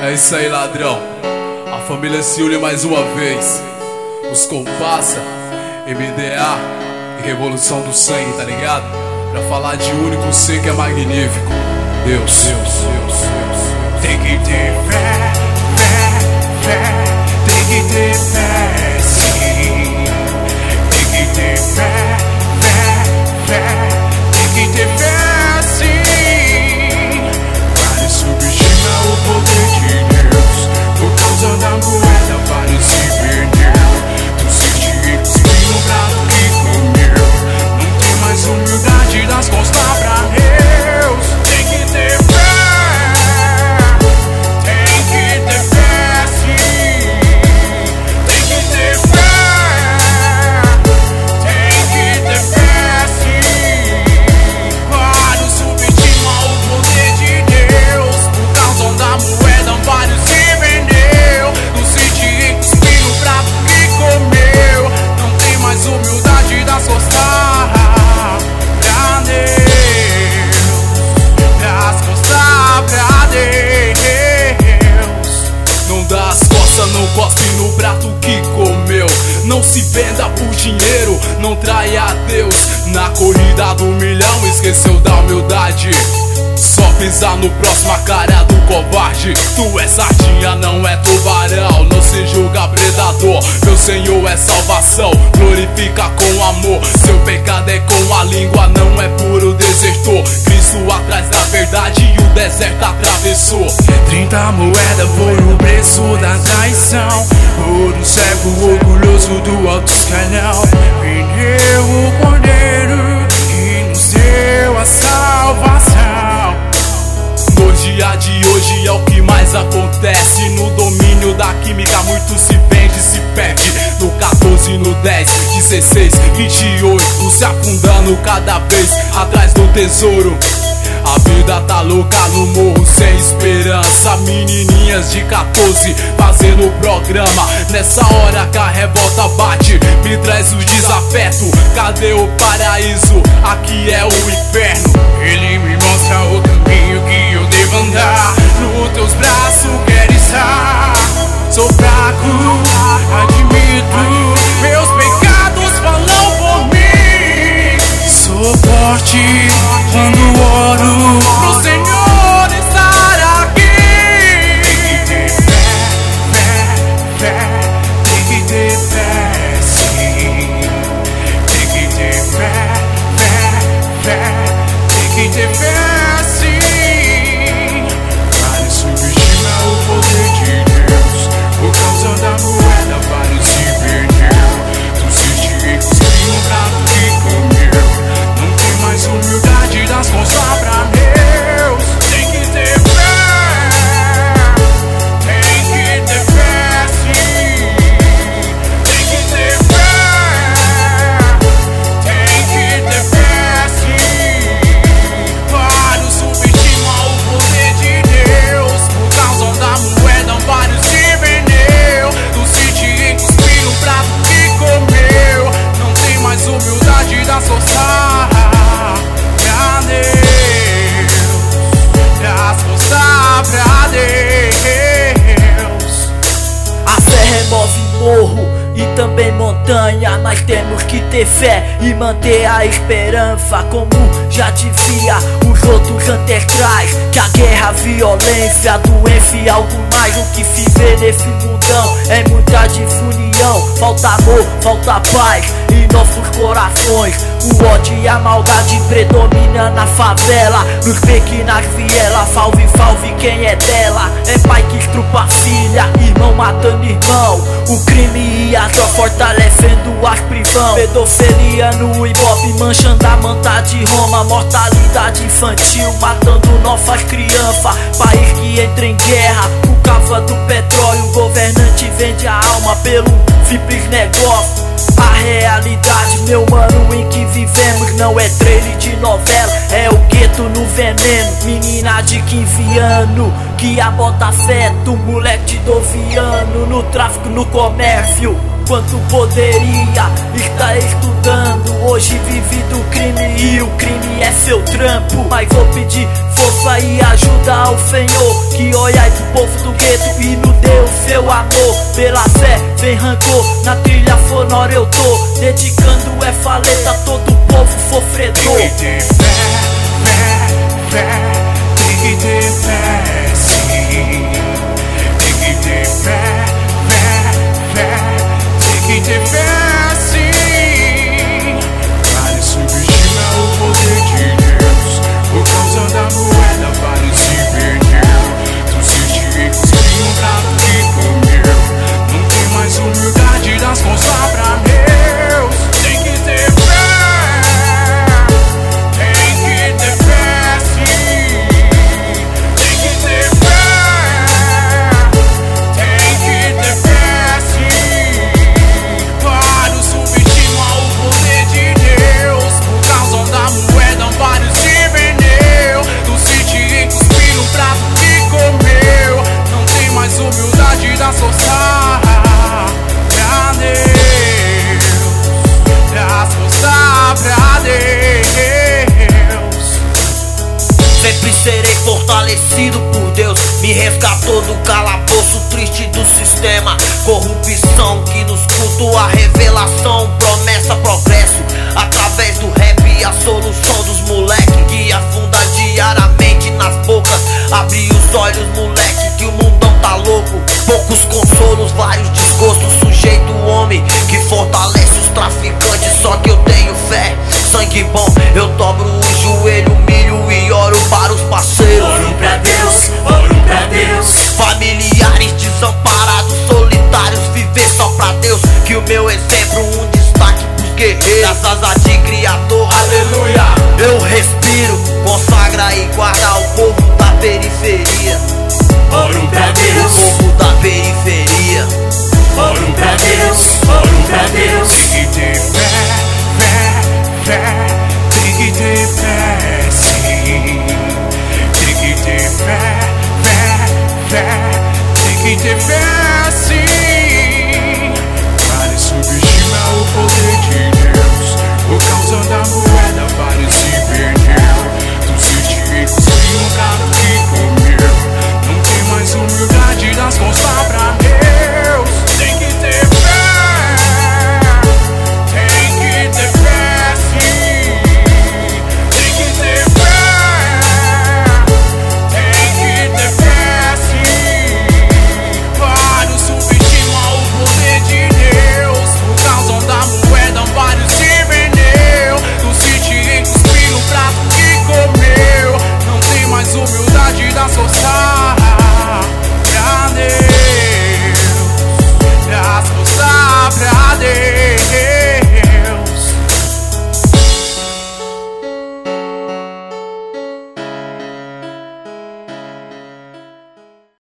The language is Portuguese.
É isso aí, ladrão. A família se une mais uma vez. Os Compassa, MDA e Revolução do Sangue, tá ligado? Pra falar de único ser que é magnífico. Deus. Tem que ter fé, tem que ter fé, sim. Tem que ter fé, tem que ter fé, sim. Para subestimar o poder de Deus, por causa da moeda para se vender. Tu sente e cuspiu no prato que comeu. Não tem mais humildade das costas pra Deus. Tem que ter fé. Não cospe no prato que comeu. Não se venda por dinheiro, não traia a Deus. Na corrida do milhão esqueceu da humildade. Só pisar no próximo, a cara do covarde. Tu é sardinha, não é tubarão. Não se julga predador, meu Senhor é salvação. Glorifica com amor, seu pecado é com a língua. Não é puro desertor, Cristo atrás da verdade e o deserto atravessou. 30 moedas por o preço da traição, por um servo orgulhoso do alto escalão. Vendeu o cordeiro que nos deu a salvação. No dia de hoje é o que mais acontece. No domínio da química muito se vende, se perde. No 14, no 10, 16, 28, se afundando cada vez atrás do tesouro. A vida tá louca no morro sem esperança. Menininhas de 14 fazendo programa. Nessa hora que a revolta bate, me traz o desafeto. Cadê o paraíso? Aqui é o inferno. Ele me mostra o caminho que eu devo andar. Nos teus braços quero estar. Sou fraco, admito. Meus pecados falam por mim. Sou forte quando oro pro Senhor estar aqui. Tem que ter fé, tem que ter fé, sim. Tem que ter fé, tem que ter fé, sim. Para subestimar o poder de Deus, por causa da moeda para se vender. Tu sente e cuspiu no prato que comeu. Não tem mais humildade das costas pra Deus. Tem que ter fé, tem que ter fé, sim. Tem que ter fé, tem que ter fé, sim. Para subestimar o poder de Deus, por causa da moeda vários se vendeu. Tu sente e cuspiu no prato que comeu. Não tem mais humildade das costas pra Deus, das costas pra Deus. A fé remove morro e também montanha. Nós temos que ter fé e manter a esperança. Como já dizia os outros ancestrais, que a guerra, a violência, a doença e algo mais. O que se vê nesse mundão é muita desunião. Falta amor, falta paz em nossos corações. O ódio e a maldade predomina na favela. Nos beques e nas vielas, salve, salve quem é dela. É pai que estrupa filha, irmão matando irmão. O crime e a droga fortalecendo as prisão. Pedofilia no ibope, manchando a manta de Roma. Mortalidade infantil, matando nossas crianças. País que entra em guerra por causa do petróleo. O governante vende a alma pelo simples negócio. A realidade, meu mano, em que vivemos não é trailer de novela, é o gueto no veneno. Menina de 15 anos que a bota afeta, um moleque de 12 anos no tráfico, no comércio. Quanto poderia estar estudando, hoje vive do crime e o crime é seu trampo. Mas vou pedir força e ajuda ao Senhor, que olhai pro povo do gueto e nos deu seu amor. Pela fé vem rancor, na trilha sonora eu tô dedicando essa letra a todo o povo sofredor. Tem que ter fé, fé, fé. Tem que ter fé, sim. Tem que ter fé, fé, fé. Tem que ter fé, sim. Vários subestimam o poder de Deus. Por causa da moeda, vários se perdeu. Tu se cuspiu um prato que comeu. Não tem mais humildade das costas pra Deus. Tem que ter fé. Tem que ter fé, sim. Tem que ter fé. Tem que ter fé, sim. Vários subestimam o poder de Deus. Por causa da moeda, vários se vendeu. Do sítio cuspiu no prato que comeu. Não tem mais humildade da força pra Deus. Da força pra Deus. Sempre serei fortalecido por Deus. Me resgatou do calabouço triste do sistema. Corrupção que nos cultua, revelação, promessa, progresso. Através do rap e a solução dos moleque que afunda diariamente nas bocas. Abre os olhos, moleque, que o mundão tá louco. Poucos consolos, vários desgostos. Sujeito homem que fortalece os traficantes. Só que eu tenho fé, sangue bom. Eu dobro o joelho, humilho e oro para os parceiros. Oro pra Deus, oro pra Deus. Familiares desamparados, solitários, viver só pra Deus. Que o meu exemplo, um destaque pros guerreiros. Das asas de criador, aleluia. Eu respiro, consagra e guarda o povo da periferia. Oro pra O Deus, povo da periferia. oro pra Deus, oro pra Deus. Tem que ter fé, fé, fé. Tem que ter fé, sim. Tem que ter fé, fé, fé. Tem que ter fé.